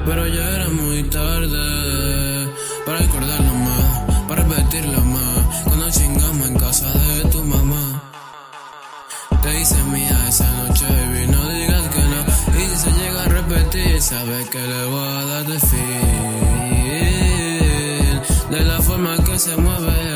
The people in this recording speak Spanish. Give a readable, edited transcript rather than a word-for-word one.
pero ya era muy tarde para recordarlo más, para repetirlo más. Cuando chingamos en casa de tu mamá, te hice mía esa noche, baby, no digas que no. Y si se llega a repetir, sabes que le voy a dar de fin. De la forma que se mueve